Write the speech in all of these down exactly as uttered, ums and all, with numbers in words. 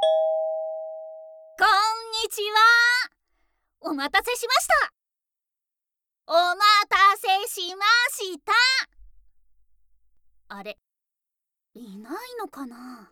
こんにちは。お待たせしました。お待たせしました。あれ、いないのかな。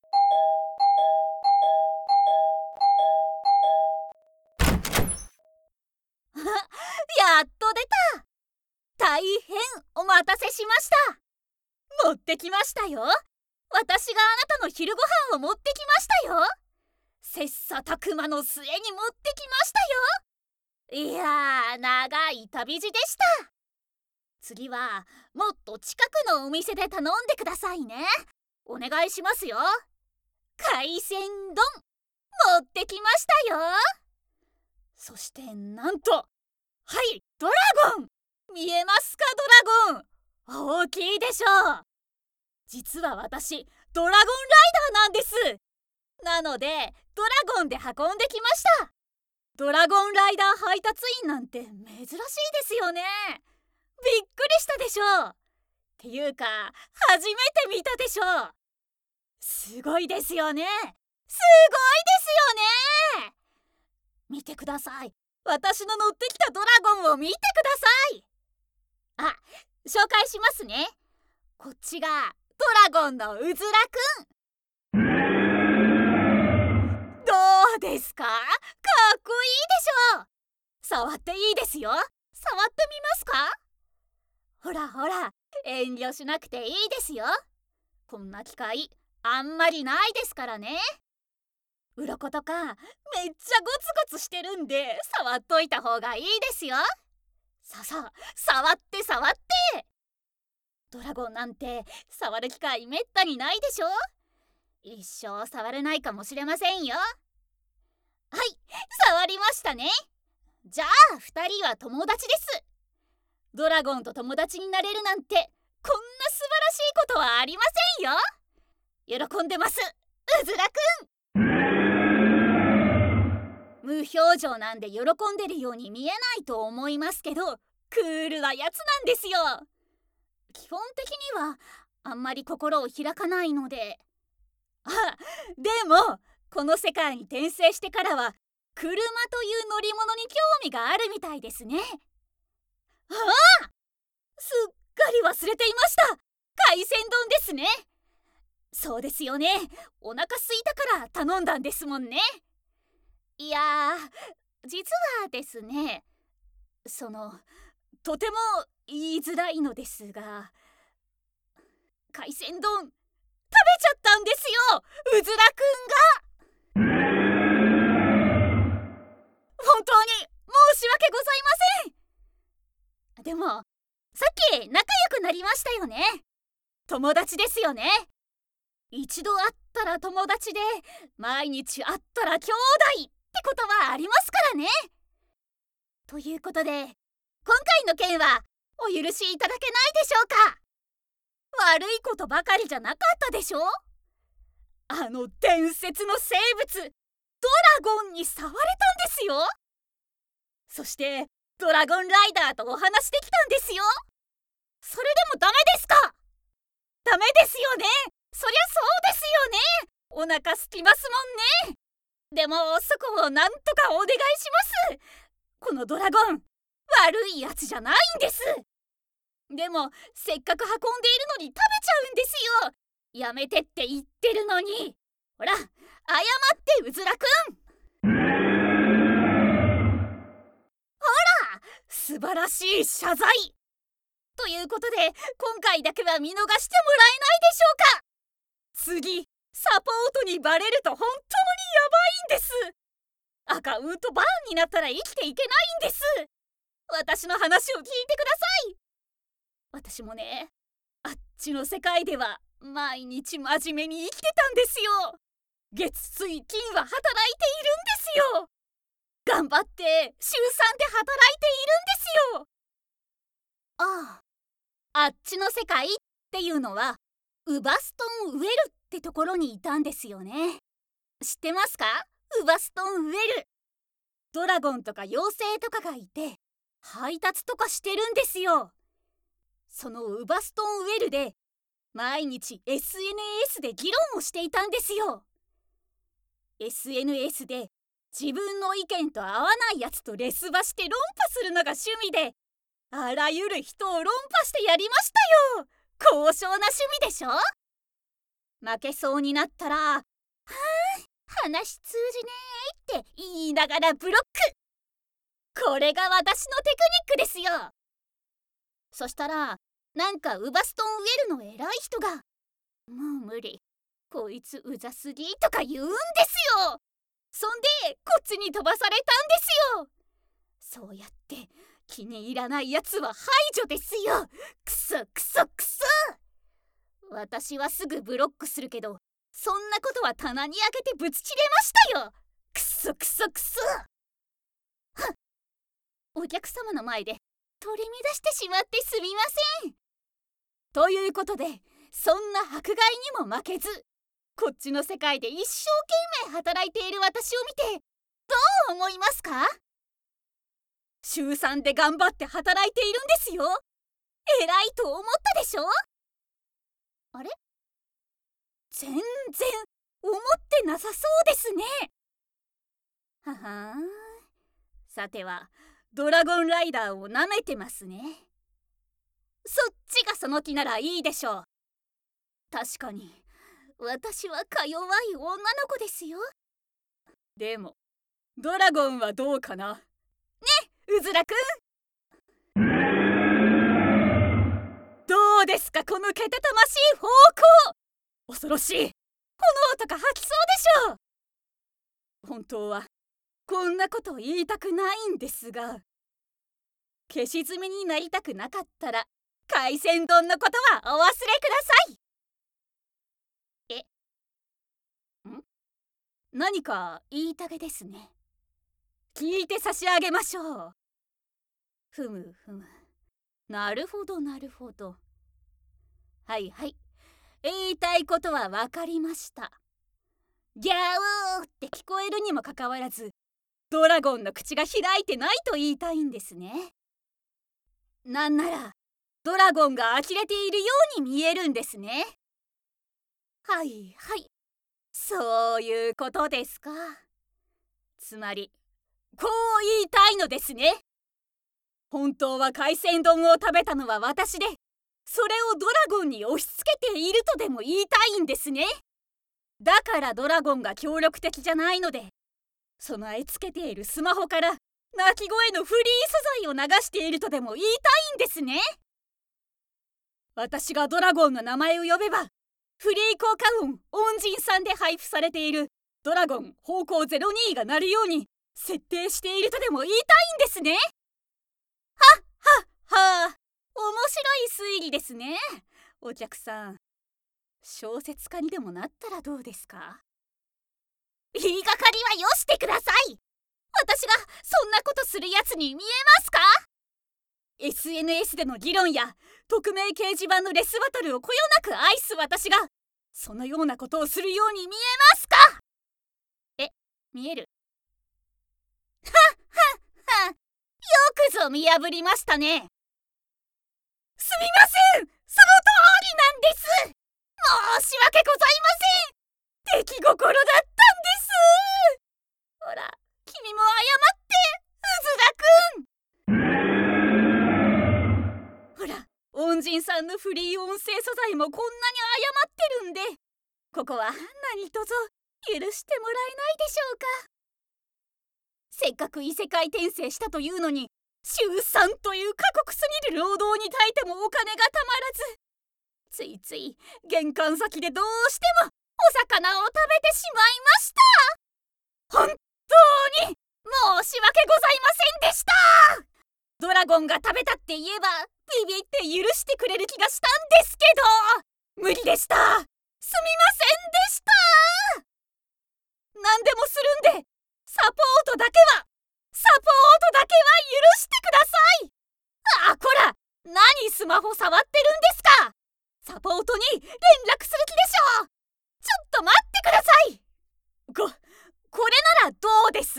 やっと出た。大変お待たせしました。持ってきましたよ。私があなたの昼ご飯を持ってきましたよ。切磋琢磨の末に持ってきましたよ。いやー、長い旅路でした。次はもっと近くのお店で頼んでくださいね。お願いしますよ。海鮮丼持ってきましたよ。そしてなんと、はい、ドラゴン見えますか？ドラゴン大きいでしょう。実は私ドラゴンライダーなんです。なのでドラゴンで運んできました。ドラゴンライダー配達員なんて珍しいですよね。びっくりしたでしょう。っていうか初めて見たでしょう。すごいですよね。すごいですよね。見てください。私の乗ってきたドラゴンを見てください。あ、紹介しますね。こっちがドラゴンのうずらくん。どうですか？かっこいいでしょ。触っていいですよ。触ってみますか？ほらほら、遠慮しなくていいですよ。こんな機会あんまりないですからね。鱗とかめっちゃゴツゴツしてるんで触っといた方がいいですよ。さあさあ、触って触って。ドラゴンなんて触る機会めったにないでしょ。一生触れないかもしれませんよ。はい、触りましたね。じゃあふたりは友達です。ドラゴンと友達になれるなんてこんな素晴らしいことはありませんよ。喜んでます、うずらくん。無表情なんで喜んでるように見えないと思いますけど、クールなやつなんですよ。基本的にはあんまり心を開かないので。あ、でもこの世界に転生してからは車という乗り物に興味があるみたいですね。ああ、すっかり忘れていました。海鮮丼ですね。そうですよね。お腹すいたから頼んだんですもんね。いやー、実はですね、そのとても言いづらいのですが、海鮮丼食べちゃったんですよ、うずらくんが。本当に申し訳ございません。でもさっき仲良くなりましたよね。友達ですよね。一度会ったら友達で、毎日会ったら兄弟ってことはありますからね。ということで今回の件はお許しいただけないでしょうか。悪いことばかりじゃなかったでしょ。あの伝説の生物ドラゴンに触れたんですよ。そしてドラゴンライダーとお話できたんですよ。それでもダメですか？ダメですよね。そりゃそうですよね。お腹すきますもんね。でもそこをなんとかお願いします。このドラゴン悪いやつじゃないんです。でもせっかく運んでいるのに食べちゃうんですよ。やめてって言ってるのに。ほら謝ってうずらくん。素晴らしい謝罪ということで、今回だけは見逃してもらえないでしょうか。次サポートにバレると本当にやばいんです。アカウントバーンになったら生きていけないんです。私の話を聞いてください。私もね、あっちの世界では毎日真面目に生きてたんですよ。月水金は働いているんですよ。頑張って週さんで働いているんですよ。ああ、あっちの世界っていうのはウバストンウェルってところにいたんですよね。知ってますか？ウバストンウェル。ドラゴンとか妖精とかがいて配達とかしてるんですよ。そのウバストンウェルで毎日 エスエヌエス で議論をしていたんですよ。 エスエヌエス で自分の意見と合わないやつとレスバして論破するのが趣味で、あらゆる人を論破してやりましたよ。高尚な趣味でしょ。負けそうになったら「はあ話通じねえ」って言いながらブロック。これが私のテクニックですよ。そしたらなんかウバストンウェルの偉い人が「もう無理、こいつうざすぎ」とか言うんですよ。そんでこっちに飛ばされたんですよ。そうやって気に入らないやつは排除ですよ。くそくそくそ。私はすぐブロックするけど、そんなことは棚にあげてぶち切れましたよ。くそくそくそ。はっ、お客様の前で取り乱してしまってすみません。ということで、そんな迫害にも負けず、こっちの世界で一生懸命働いている私を見てどう思いますか？週さんで頑張って働いているんですよ。偉いと思ったでしょ？あれ？全然思ってなさそうですね。ははーん。さてはドラゴンライダーをなめてますね。そっちがその気ならいいでしょう。確かに私はか弱い女の子ですよ。でもドラゴンはどうかな。ね、うずらくん。どうですかこのけたたましい方向。恐ろしい炎とか吐きそうでしょう。本当はこんなこと言いたくないんですが、消し済みになりたくなかったら海鮮丼のことはお忘れください。えん何か言いたげですね。聞いて差し上げましょう。ふむふむ、なるほどなるほど。はいはい、言いたいことは分かりました。ギャオーって聞こえるにもかかわらず、ドラゴンの口が開いてないと言いたいんですね。なんならドラゴンが呆れているように見えるんですね。はいはい、そういうことですか。つまりこう言いたいのですね。本当は海鮮丼を食べたのは私で、それをドラゴンに押し付けているとでも言いたいんですね。だからドラゴンが協力的じゃないので、備え付けているスマホから鳴き声のフリー素材を流しているとでも言いたいんですね。私がドラゴンの名前を呼べば、フリー効果音恩人さんで配布されているドラゴン方向ゼロにが鳴るように設定しているとでも言いたいんですね。はっはっはあ、面白い推理ですね。お客さん、小説家にでもなったらどうですか？言いがかりはよしてください。私がそんなことするやつに見えますか？ エスエヌエス での議論や匿名掲示板のレスバトルをこよなく愛す私がそのようなことをするように見えますか？え、見える？はっはっは、よくぞ見破りましたね。すみません、その通りなんです。申し訳ございません。出来心だったんです。ほら、君も謝って、うずらくん。ほら、恩人さんのフリー音声素材もこんなに謝ってるんで、ここは何とぞ許してもらえないでしょうか。せっかく異世界転生したというのに、週さんという過酷すぎる労働に耐えてもお金がたまらず、ついつい玄関先でどうしてもお魚を食べてしまいました。本当に申し訳ございませんでした。ドラゴンが食べたって言えばビビって許してくれる気がしたんですけど、無理でした。すみませんでした。何でもするんで、サポートだけはサポートだけは許してください。あ、こら、何スマホ触ってるんですか。サポートに連絡する気でしょう。ちょっと待ってください。こ、これならどうです？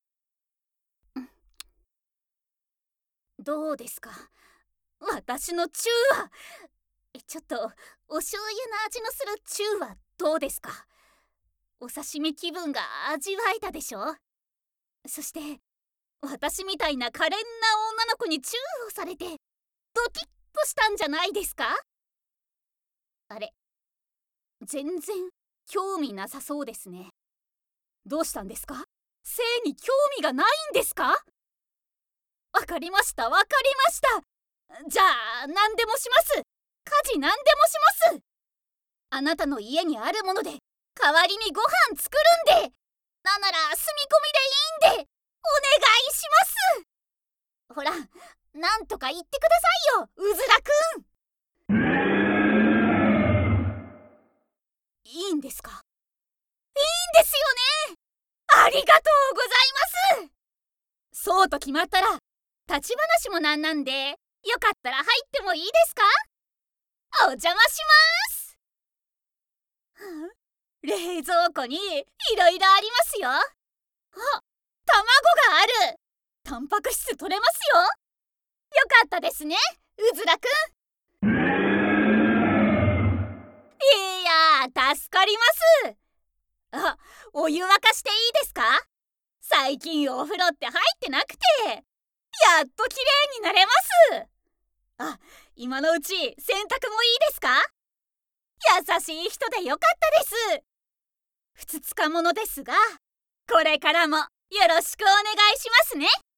どうですか、私のチューは。ちょっとお醤油の味のするチューはどうですか。 お刺身気分が味わえたでしょ。そして私みたいな可憐な女の子にチューをされてドキッとしたんじゃないですか？あれ、全然興味なさそうですね。どうしたんですか？性に興味がないんですか？わかりましたわかりました。じゃあ何でもします。家事何でもします。あなたの家にあるもので代わりにご飯作るんで、なんなら住み込みでいいんでお願いします。ほら、なんとか言ってくださいよ、うずらくん。いいんですか？いいんですよね。ありがとうございます。そうと決まったら立ち話もなんなんで、よかったら入ってもいいですか？お邪魔します。はあ、冷蔵庫にいろいろありますよ。あ、卵がある。タンパク質取れますよ。よかったですね、うずらくん。いや、助かります。あ、お湯沸かしていいですか？最近お風呂って入ってなくて、やっときれいになれます。あ、今のうち洗濯もいいですか？優しい人でよかったです。ふつつかものですが、これからもよろしくお願いしますね。